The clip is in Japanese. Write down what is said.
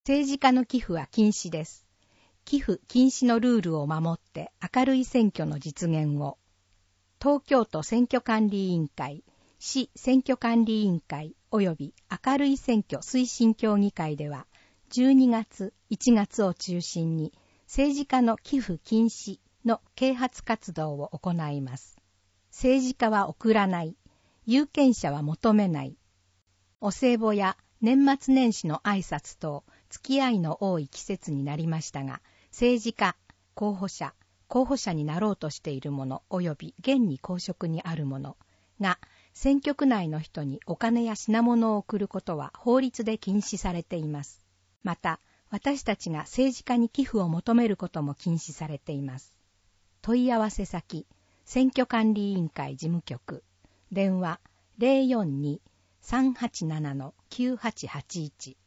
政治家の寄付は禁止です。寄付禁止のルールを守って明るい選挙の実現を。東京都選挙管理委員会、市選挙管理委員会及び明るい選挙推進協議会では、12月、1月を中心に政治家の寄付禁止の啓発活動を行います。政治家は送らない、有権者は求めない。お歳暮や年末年始の挨拶等、付き合いの多い季節になりましたが、政治家、候補者になろうとしている者及び現に公職にある者が、選挙区内の人にお金や品物を送ることは法律で禁止されています。また、私たちが政治家に寄付を求めることも禁止されています。問い合わせ先、選挙管理委員会事務局、電話 042-387-9881